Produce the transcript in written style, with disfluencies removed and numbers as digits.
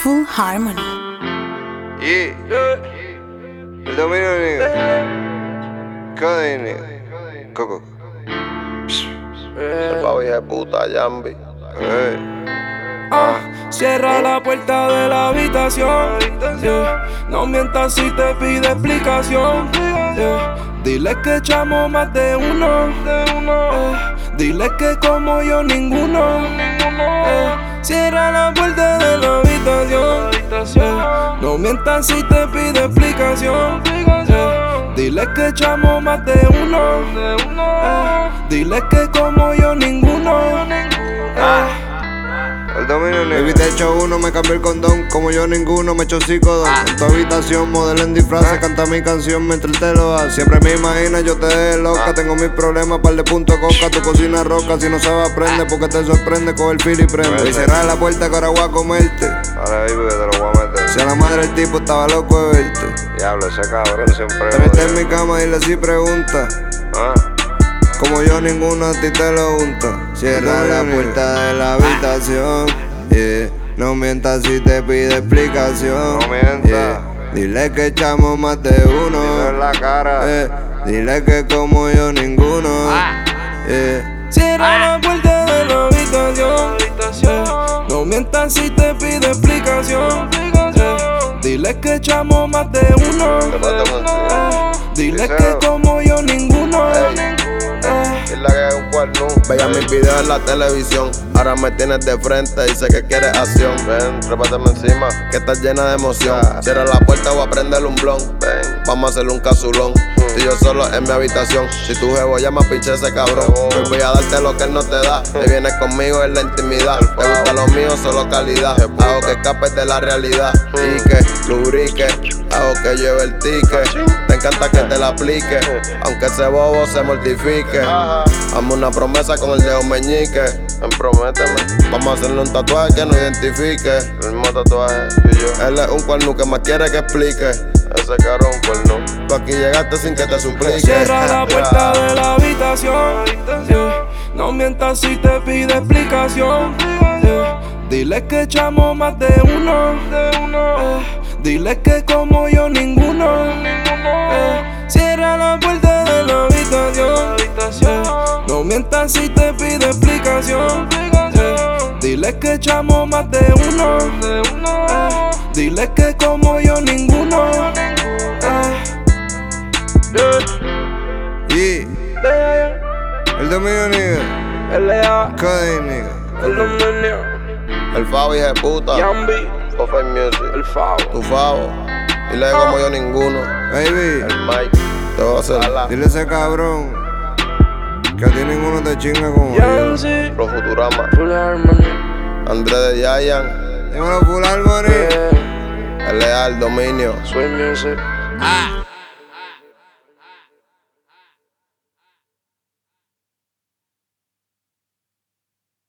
Full Harmony. Yeah. El dominio, nigga. Cada nigga. Coco. El pavo hija de puta, Yambi. Cierra la puerta de la habitación. No mientas si te pide explicación. Dile que echamos más de uno. Dile que como yo ninguno. Cierra la puerta de la habitación. No mientas si te pide explicación. Dile que echamos más de uno. Dile que como yo ninguno. El dominio, nigga. Baby, te echo uno, me cambié el condón. Como yo ninguno, me echo psicodón. En tu habitación, modelo en disfraces, canta mi canción mientras él te lo hace. Siempre me imagina, yo te dejé loca. Tengo mis problemas, par de punto coca. Tu cocina roca, si no sabes aprende. Porque te sorprende, coge el fil y prende. Y cerrar la puerta que ahora voy a comerte. Ahora baby, que te lo voy a meter. Si a la madre del tipo estaba loco de verte. Diablo, ese cabrón siempre. Te metes en mi cama y le si pregunta. Como yo ninguno a ti te lo junta. Cierra la puerta de la habitación. No mientas si te pide explicación. No mientas. Dile que echamos más de uno. Dile en la cara. Dile que como yo ninguno. Cierra la puerta de la habitación. No mientas si te pide explicación. Dile que echamos más de uno. Dile que como yo ninguno. Dile que es un cuerno. Veía mis videos en la televisión. Ahora me tienes de frente y sé que quieres acción. Ven, trépateme encima. Que estás llena de emoción. Cierra la puerta o a prender un blon. Ven. Vamos a hacerle un casulón. Tú y yo solo en mi habitación. Si tu jevo llama, pinche ese cabrón. Hoy voy a darte lo que él no te da. Te vienes conmigo en la intimidad. Te gusta lo mío, solo calidad. Hago que escapes de la realidad. Y que lubrique. Hago que lleve el ticket. Te encanta que te la aplique. Aunque ese bobo se mortifique. Hazme una promesa con el dedo meñique. Ven, prométeme. Vamos a hacerle un tatuaje que nos identifique. El mismo tatuaje, tú y yo. Él es un cuerno que más quiere que explique. Ese cabrón, cuerno. Tú aquí llegaste sin que te suplique. Cierra la puerta de la habitación. No mientas si te pide explicación. Dile que echamos más de uno. Dile que como yo ninguno. Cierra la puerta de la habitación. No mientas si te pide explicación. Dile que echamos más de uno. Dile que como yo ninguno. El dominio, nigga. L.A. Cada nigga. El dominio. El Favo, hija de puta. Yambi. Fofay Music. El Favo. Tu Favo. Dile como yo ninguno. Baby, El Mike. Te voy a hacer. dile a ese cabrón que a ti ninguno te chinga como yo. Yancy. Pro Futurama. Full Harmony. Andrés de Giant. Dímelo, Full Harmony. L.A. el dominio. Soy Music.